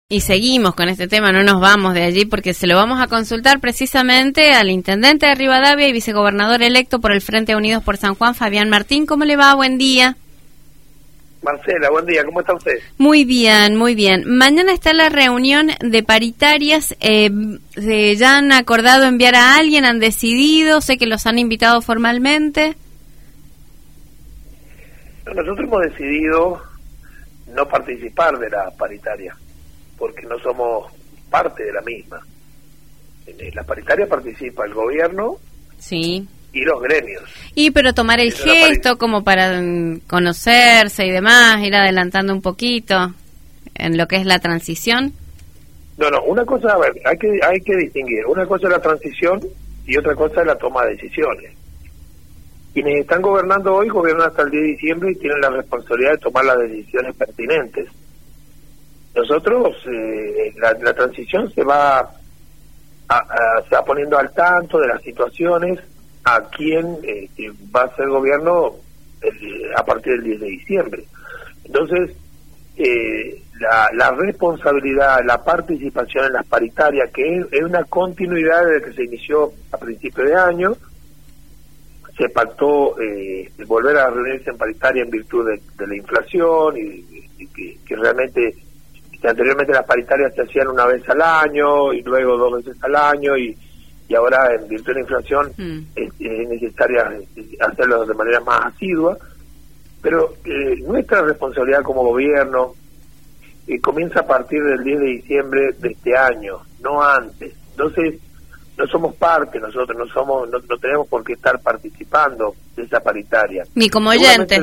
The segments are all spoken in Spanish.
Y seguimos con este tema, no nos vamos de allí porque se lo vamos a consultar precisamente al intendente de Rivadavia y vicegobernador electo por el Frente Unidos por San Juan, Fabián Martín. ¿Cómo le va? Buen día. Marcela, buen día. ¿Cómo está usted? Muy bien, muy bien. Mañana está la reunión de paritarias. ¿Ya han acordado enviar a alguien? ¿Han decidido? Sé que los han invitado formalmente. Nosotros hemos decidido no participar de la paritaria, porque no somos parte de la misma. En la paritaria participa el gobierno, sí, y los gremios. Pero tomar el gesto como para conocerse y demás, ir adelantando un poquito en lo que es la transición. No, una cosa, a ver, hay que distinguir. Una cosa es la transición y otra cosa es la toma de decisiones. Quienes están gobernando hoy gobiernan hasta el 10 de diciembre y tienen la responsabilidad de tomar las decisiones pertinentes. Nosotros, la transición se va poniendo al tanto de las situaciones a quien va a ser gobierno a partir del 10 de diciembre. Entonces, la responsabilidad, la participación en las paritarias, que es una continuidad desde que se inició a principios de año, se pactó volver a reunirse en paritaria en virtud de la inflación y que realmente... Anteriormente las paritarias se hacían una vez al año y luego 2 veces al año y ahora en virtud de la inflación es necesaria hacerlo de manera más asidua, pero nuestra responsabilidad como gobierno comienza a partir del 10 de diciembre de este año, no antes. Entonces no somos parte, nosotros no tenemos por qué estar participando de esa paritaria. Ni como oyentes.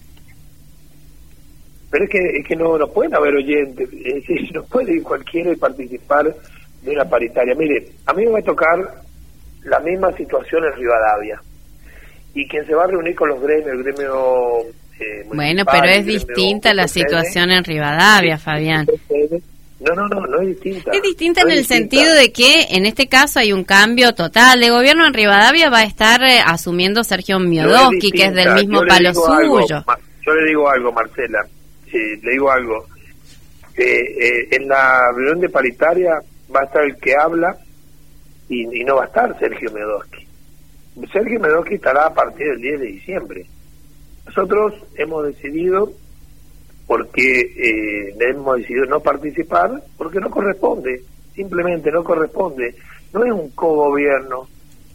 Pero es que no pueden haber oyentes, es decir, no puede ir cualquiera y participar de una paritaria. Mire, a mí me va a tocar la misma situación en Rivadavia, y quien se va a reunir con los gremios, el gremio bueno, pero es distinta la situación en Rivadavia, Fabián. No es distinta. Es distinta en el sentido de que en este caso hay un cambio total de gobierno. En Rivadavia va a estar asumiendo Sergio Miodowski, que es del mismo palo suyo. Yo le digo algo, Marcela. Le digo algo, en la reunión de paritaria va a estar el que habla y no va a estar Sergio Miodowski. Sergio Miodowski estará a partir del 10 de diciembre. Nosotros hemos decidido, hemos decidido no participar, porque no corresponde, simplemente no corresponde. No es un cogobierno,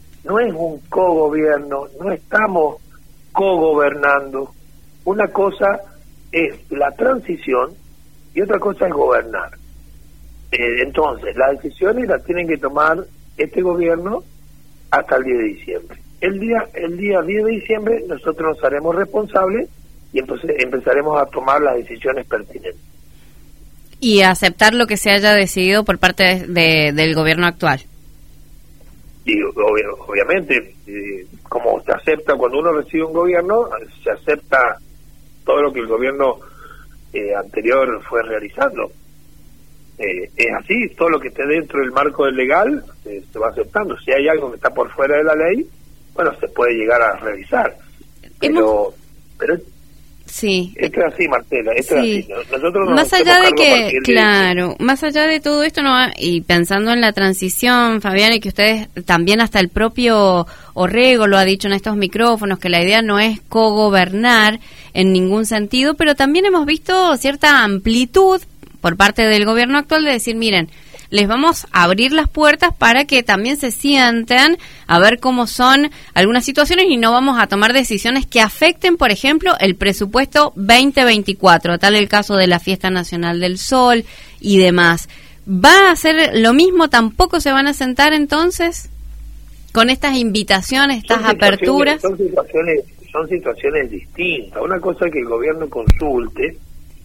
no estamos cogobernando. Una cosa es la transición y otra cosa es gobernar. Entonces, las decisiones las tienen que tomar este gobierno hasta el 10 de diciembre. El día 10 de diciembre nosotros nos haremos responsables y entonces empezaremos a tomar las decisiones pertinentes. Y aceptar lo que se haya decidido por parte del gobierno actual. Y obviamente, como se acepta cuando uno recibe un gobierno, se acepta todo lo que el gobierno anterior fue realizando. Es así, todo lo que esté dentro del marco del legal se va aceptando. Si hay algo que está por fuera de la ley, bueno, se puede llegar a revisar. Pero sí, esto es así, Marcela, esto es así. Nosotros más allá de que, claro, más allá de todo esto, y pensando en la transición, Fabián, y que ustedes también, hasta el propio Orrego lo ha dicho en estos micrófonos, que la idea no es cogobernar en ningún sentido, pero también hemos visto cierta amplitud por parte del gobierno actual de decir, miren, les vamos a abrir las puertas para que también se sienten a ver cómo son algunas situaciones y no vamos a tomar decisiones que afecten, por ejemplo, el presupuesto 2024, tal el caso de la Fiesta Nacional del Sol y demás. ¿Va a ser lo mismo? ¿Tampoco se van a sentar entonces con estas invitaciones, estas aperturas? Son situaciones distintas. Una cosa es que el gobierno consulte,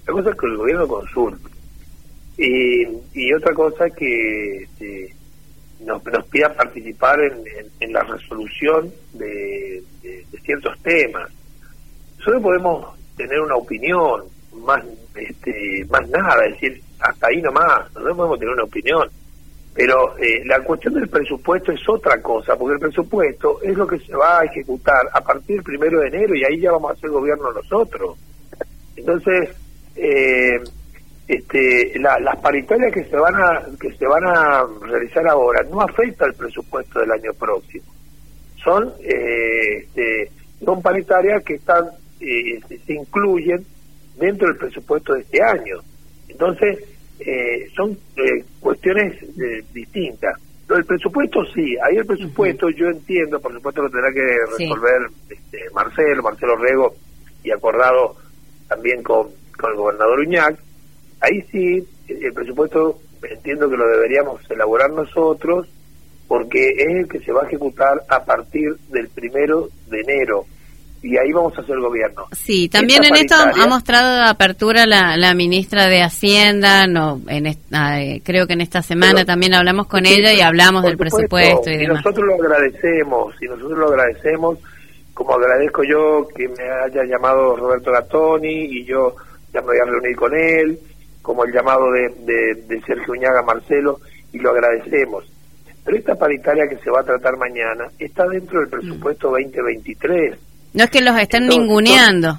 y otra cosa que nos pida participar en la resolución de ciertos temas. Solo podemos tener una opinión, más nada, es decir, hasta ahí nomás, no podemos tener una opinión. Pero la cuestión del presupuesto es otra cosa, porque el presupuesto es lo que se va a ejecutar a partir del 1 de enero y ahí ya vamos a hacer gobierno nosotros. Entonces, las paritarias que se van a realizar ahora no afecta al presupuesto del año próximo. Son paritarias que están se incluyen dentro del presupuesto de este año. Entonces son cuestiones distintas. Lo del presupuesto sí, ahí el presupuesto yo entiendo, por supuesto lo tendrá que resolver Marcelo Rego, y acordado también con el gobernador Uñac. Ahí sí, el presupuesto entiendo que lo deberíamos elaborar nosotros, porque es el que se va a ejecutar a partir del 1 de enero, y ahí vamos a hacer gobierno. Sí, también en esto ha mostrado apertura la ministra de Hacienda, creo que en esta semana también hablamos con ella y hablamos del presupuesto y demás. Nosotros lo agradecemos, como agradezco yo que me haya llamado Roberto Gattoni, y yo ya me voy a reunir con él, como el llamado de Sergio Uñaga Marcelo, y lo agradecemos. Pero esta paritaria que se va a tratar mañana está dentro del presupuesto 2023. No es que los estén ninguneando.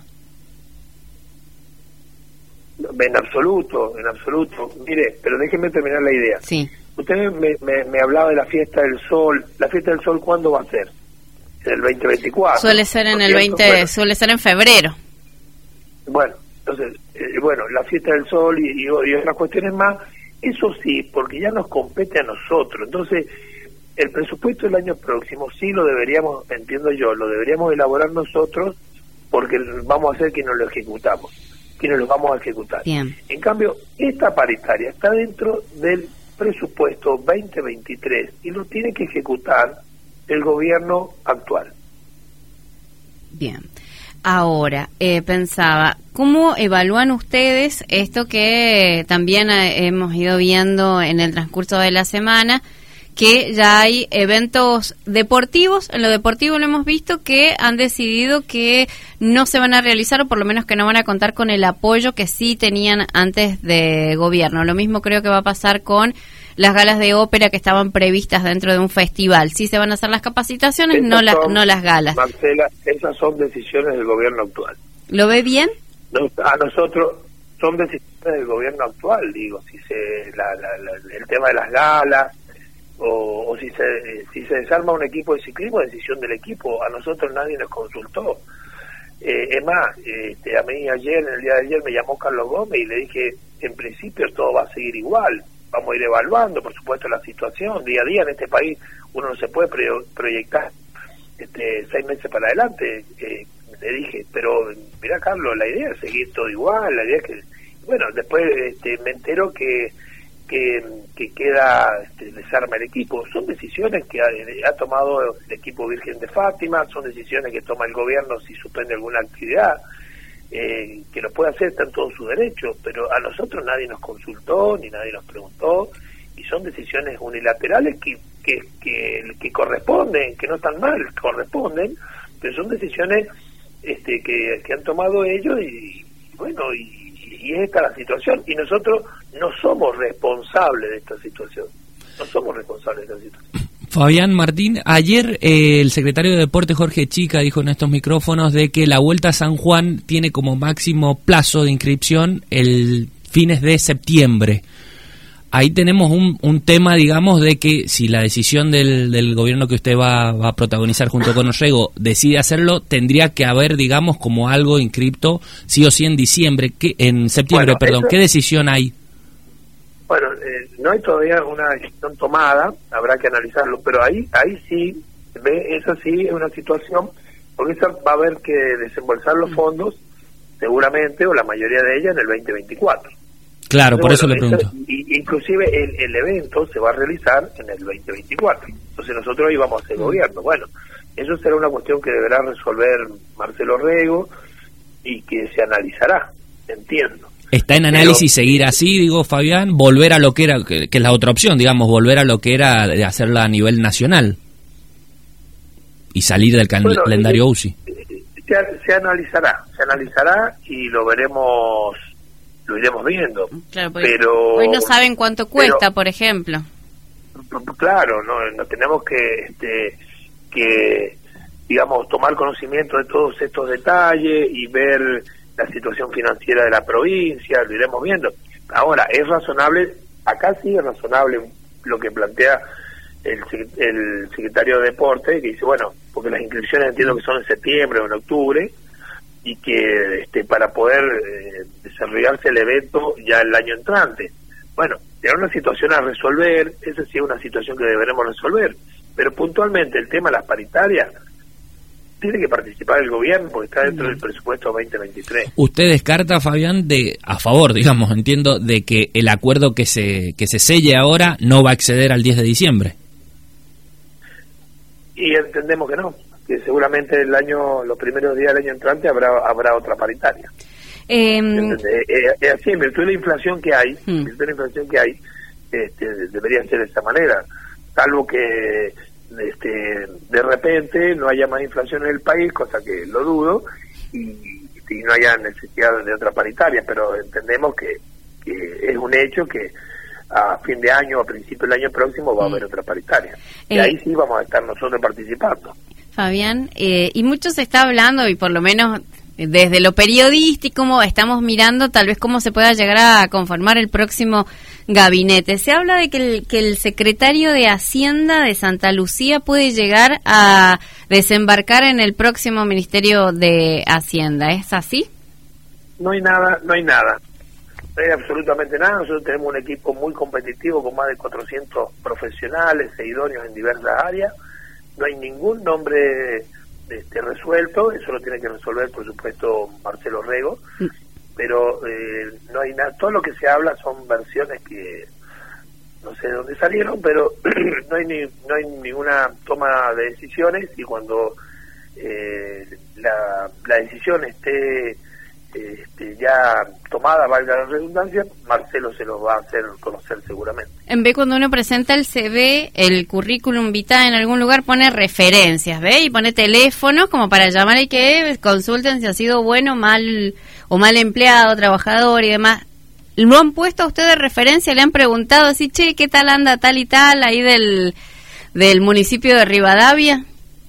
En absoluto. Mire, pero déjeme terminar la idea. Sí. Usted me hablaba de la Fiesta del Sol. ¿La Fiesta del Sol cuándo va a ser? En el 2024. Suele ser en suele ser en febrero. Bueno, entonces, la Fiesta del Sol y otras cuestiones más, eso sí, porque ya nos compete a nosotros. Entonces, el presupuesto del año próximo sí lo deberíamos, entiendo yo, lo deberíamos elaborar nosotros, porque vamos a ser quienes lo ejecutamos, quienes lo vamos a ejecutar. Bien. En cambio, esta paritaria está dentro del presupuesto 2023 y lo tiene que ejecutar el gobierno actual. Bien. Ahora, pensaba, ¿cómo evalúan ustedes esto que también hemos ido viendo en el transcurso de la semana, que ya hay eventos deportivos? En lo deportivo lo hemos visto que han decidido que no se van a realizar, o por lo menos que no van a contar con el apoyo que sí tenían antes de gobierno. Lo mismo creo que va a pasar con las galas de ópera que estaban previstas dentro de un festival. Sí se van a hacer las capacitaciones, no las galas. Marcela, esas son decisiones del gobierno actual. ¿Lo ve bien? A nosotros son decisiones del gobierno actual, digo, si el tema de las galas, o si se desarma un equipo de ciclismo, decisión del equipo. A nosotros nadie nos consultó. Es más, a mí en el día de ayer me llamó Carlos Gómez y le dije, en principio todo va a seguir igual, vamos a ir evaluando, por supuesto, la situación día a día. En este país uno no se puede proyectar 6 meses para adelante. Le dije, pero mira, Carlos, la idea es seguir todo igual, la idea es que, bueno, después me entero que queda, desarma el equipo. Son decisiones que ha tomado el equipo Virgen de Fátima, son decisiones que toma el gobierno si suspende alguna actividad, que lo puede hacer, está en todo su derecho, pero a nosotros nadie nos consultó, ni nadie nos preguntó, y son decisiones unilaterales que corresponden, que no están mal, corresponden, pero son decisiones que han tomado ellos, y bueno, y es esta la situación, y nosotros no somos responsables de esta situación. Fabián Martín, ayer el secretario de Deporte Jorge Chica dijo en estos micrófonos de que la Vuelta a San Juan tiene como máximo plazo de inscripción el fines de septiembre. Ahí tenemos un tema, digamos, de que si la decisión del gobierno que usted va a protagonizar junto con Orrego decide hacerlo, tendría que haber, digamos, como algo inscripto sí o sí en septiembre. ¿Qué decisión hay? Bueno, no hay todavía una decisión tomada, habrá que analizarlo, pero ahí sí, esa sí es una situación, porque esa va a haber que desembolsar los fondos, seguramente, o la mayoría de ellas, en el 2024. Claro, por eso le pregunto. Inclusive el evento se va a realizar en el 2024. Entonces nosotros ahí vamos a hacer gobierno. Bueno, eso será una cuestión que deberá resolver Marcelo Rego y que se analizará, entiendo. ¿Está en análisis seguir así, digo, Fabián? Volver a lo que era, que es la otra opción, digamos, volver a lo que era de hacerla a nivel nacional y salir del calendario UCI. Se analizará y lo iremos viendo. Claro, pero hoy no saben cuánto cuesta, por ejemplo. Claro, no tenemos que digamos, tomar conocimiento de todos estos detalles y ver la situación financiera de la provincia, lo iremos viendo. Ahora, es razonable, acá sí es razonable lo que plantea el secretario de Deporte, que dice, bueno, porque las inscripciones entiendo que son en septiembre o en octubre, y que para poder desarrollarse el evento ya el año entrante. Bueno, era una situación a resolver, esa sí es una situación que deberemos resolver, pero puntualmente el tema de las paritarias, tiene que participar el gobierno porque está dentro del presupuesto 2023. ¿Usted descarta, Fabián, a favor, digamos, entiendo, de que el acuerdo que se selle ahora no va a exceder al 10 de diciembre? Y entendemos que no, que seguramente los primeros días del año entrante habrá otra paritaria. Así, en virtud de la inflación que hay, debería ser de esa manera, salvo que de repente no haya más inflación en el país, cosa que lo dudo, y no haya necesidad de otra paritaria, pero entendemos que es un hecho que a fin de año, a principio del año próximo va a haber otra paritaria, y ahí sí vamos a estar nosotros participando. Fabián, y mucho se está hablando, y por lo menos desde lo periodístico estamos mirando tal vez cómo se pueda llegar a conformar el próximo gabinete. Se habla de que el secretario de Hacienda de Santa Lucía puede llegar a desembarcar en el próximo Ministerio de Hacienda. ¿Es así? No hay nada. No hay absolutamente nada. Nosotros tenemos un equipo muy competitivo con más de 400 profesionales e idóneos en diversas áreas. No hay ningún nombre resuelto, eso lo tiene que resolver por supuesto Marcelo Rego, pero no hay nada, todo lo que se habla son versiones que no sé de dónde salieron, pero no hay ninguna toma de decisiones, y cuando la decisión esté ya tomada, valga la redundancia, Marcelo se los va a hacer conocer seguramente. En vez cuando uno presenta el CV, el currículum vitae en algún lugar pone referencias, ¿ve? Y pone teléfonos como para llamar y que consulten si ha sido bueno, mal empleado, trabajador y demás. ¿Lo han puesto a usted de referencia? ¿Le han preguntado así, che, qué tal anda tal y tal ahí del municipio de Rivadavia?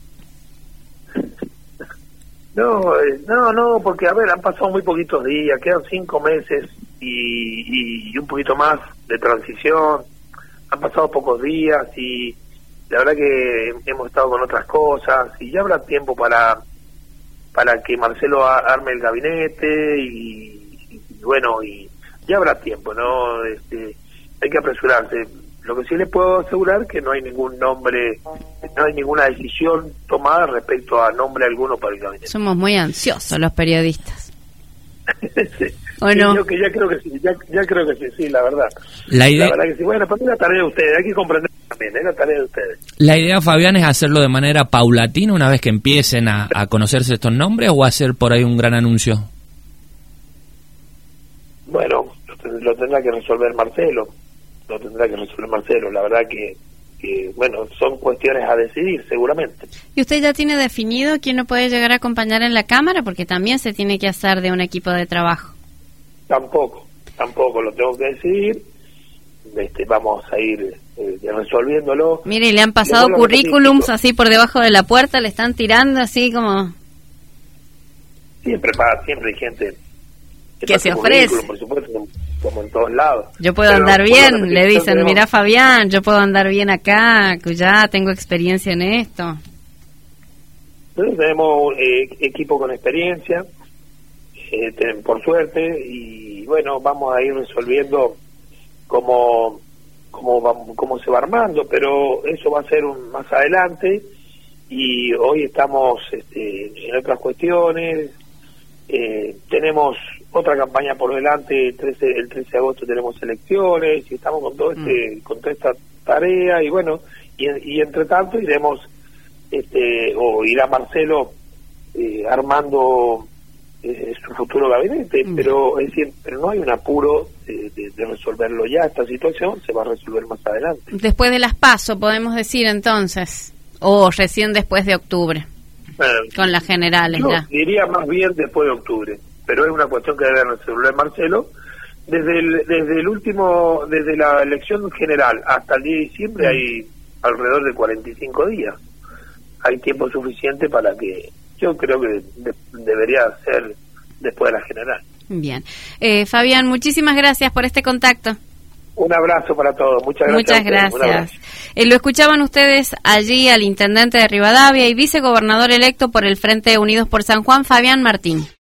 No, porque, a ver, han pasado muy poquitos días, quedan 5 meses y un poquito más de transición, han pasado pocos días y la verdad que hemos estado con otras cosas y ya habrá tiempo para que Marcelo arme el gabinete y bueno, y ya habrá tiempo, ¿no? Hay que apresurarse. Lo que sí les puedo asegurar que no hay ningún nombre, no hay ninguna decisión tomada respecto a nombre alguno para el gabinete. Somos muy ansiosos los periodistas. Sí. ¿O no? Yo ya creo que sí, ya creo que sí, la verdad. La verdad que sí. Bueno, para mí es la tarea de ustedes, hay que comprender también, es la tarea de ustedes. La idea, Fabián, es hacerlo de manera paulatina una vez que empiecen a conocerse estos nombres, o hacer por ahí un gran anuncio. Bueno, lo tendrá que resolver Marcelo. La verdad que bueno, son cuestiones a decidir seguramente. ¿Y usted ya tiene definido quién lo puede llegar a acompañar en la Cámara? Porque también se tiene que hacer de un equipo de trabajo. Tampoco lo tengo que decidir. Vamos a ir resolviéndolo. Mire, le han pasado currículums así por debajo de la puerta, le están tirando así como... Siempre hay gente que se ofrece, por supuesto, como en todos lados. Yo puedo andar bien, le dicen, mira Fabián, yo puedo andar bien acá, que ya tengo experiencia en esto. Nosotros tenemos equipo con experiencia, por suerte, y bueno, vamos a ir resolviendo cómo se va armando, pero eso va a ser más adelante, y hoy estamos en otras cuestiones. Tenemos otra campaña por delante, el 13 de agosto tenemos elecciones y estamos con toda esta tarea, y bueno, y entre tanto iremos o irá Marcelo armando su futuro gabinete, pero es decir, pero no hay un apuro de resolverlo ya. Esta situación se va a resolver más adelante. Después de las PASO, podemos decir entonces, o recién después de octubre. Con las generales, yo diría más bien después de octubre, pero es una cuestión que debe resolver Marcelo. Desde la elección general hasta el 10 de diciembre hay alrededor de 45 días. Hay tiempo suficiente para que, yo creo que debería ser después de la general. Bien. Fabián, muchísimas gracias por este contacto. Un abrazo para todos. Muchas gracias. Muchas gracias. Lo escuchaban ustedes allí al intendente de Rivadavia y vicegobernador electo por el Frente Unidos por San Juan, Fabián Martín.